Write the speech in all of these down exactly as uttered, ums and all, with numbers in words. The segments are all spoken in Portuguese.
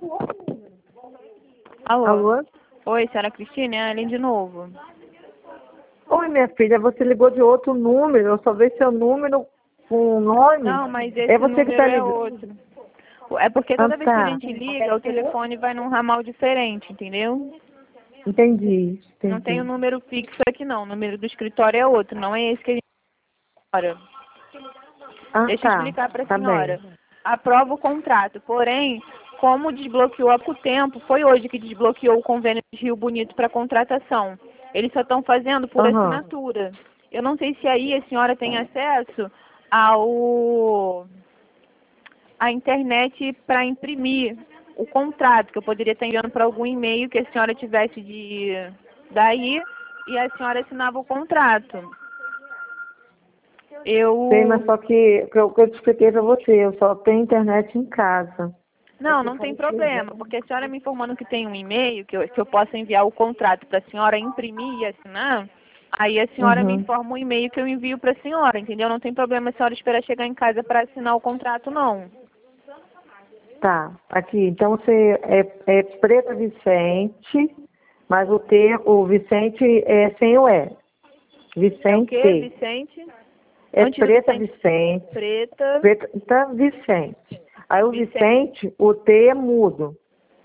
Alô? Alô? Oi, senhora Cristina, é a Ellen de novo. Oi, minha filha, você ligou de outro número, eu só vi seu número com o nome. Não, mas esse É você que número tá é ligando. outro. É porque Ah, toda vez que a tá. gente liga, o telefone vai num ramal diferente, entendeu? Entendi, Não tem o entendi. número fixo aqui não, o número do escritório é outro, não é esse que a gente agora. Ah, Deixa eu tá. explicar para a Tá senhora. bem. Aprova o contrato, porém, como desbloqueou há pouco tempo, foi hoje que desbloqueou o convênio de Rio Bonito para contratação. Eles só estão fazendo por Aham. assinatura. Eu não sei se aí a senhora tem acesso ao a internet para imprimir o contrato, que eu poderia estar enviando para algum e-mail que a senhora tivesse de daí e a senhora assinava o contrato. Eu Sei, mas só que, que eu, que eu te expliquei pra você, eu só tenho internet em casa. Não, não tem problema, porque a senhora me informando que tem um e-mail que eu, que eu possa enviar o contrato para a senhora imprimir e assinar, aí a senhora me Uhum. informa o e-mail que eu envio para a senhora, entendeu? Não tem problema a senhora esperar chegar em casa para assinar o contrato, não. Tá, aqui, então você é, é Preta Vicente, mas o T, o Vicente é sem o E. É o quê, Vicente. Vicente? É Antes do Preta Vicente, Vicente. Preta, Preta Vicente. Aí o Vicente, Vicente, o T é mudo.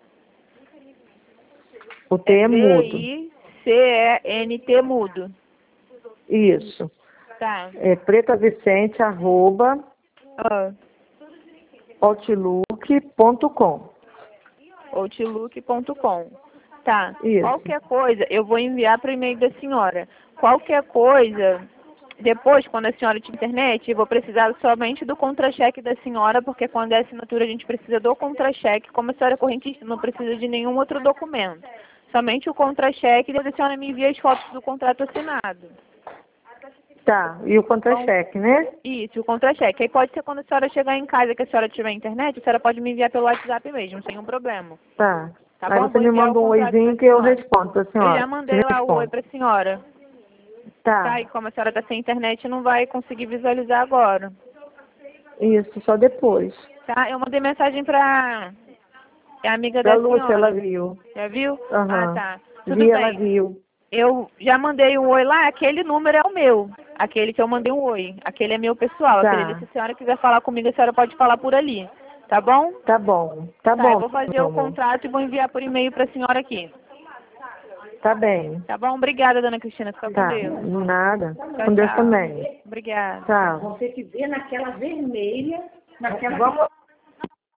O T é é mudo. V-I-C-E-N-T mudo. Isso. Tá. É Preta Vicente, arroba, Ah, outlook ponto com. outlook ponto com. Tá. Isso. Qualquer coisa, eu vou enviar para o e-mail da senhora. Qualquer coisa, depois, quando a senhora tiver internet, eu vou precisar somente do contra-cheque da senhora, porque quando é assinatura a gente precisa do contra-cheque. Como a senhora é correntista, não precisa de nenhum outro documento. Somente o contra-cheque e depois a senhora me envia as fotos do contrato assinado. Tá, e o contra-cheque, né? Isso, o contra-cheque. Aí pode ser quando a senhora chegar em casa que a senhora tiver internet, a senhora pode me enviar pelo WhatsApp mesmo, sem um problema. Tá. Tá Aí bom? você Vou me enviar o manda um contrato para oizinho a que eu senhora. respondo pra Eu já senhora. Te mandei lá o oi respondo. para a senhora. Tá, Tá. e como a senhora está sem internet, não vai conseguir visualizar agora. Isso, só depois. Tá? Eu mandei mensagem para a amiga Pra da Lúcia, ela senhora. viu. Já viu? Ah, Aham. tá. Tudo Vi, ela bem. viu. Eu já mandei um oi lá, aquele número é o meu. Aquele que eu mandei um oi. Aquele é meu pessoal. Aquele ali, Tá. se a senhora quiser falar comigo, a senhora pode falar por ali. Tá bom? Tá bom. Tá Tá, eu bom, vou fazer meu o amor. contrato e vou enviar por e-mail para a senhora aqui. Tá bem. Tá bom? Obrigada, dona Cristina. Fica com Tá. Deus. Nada. Tchau, Com Deus tchau. também. Obrigada. Tchau. Você que vê naquela vermelha, naquela Vamos,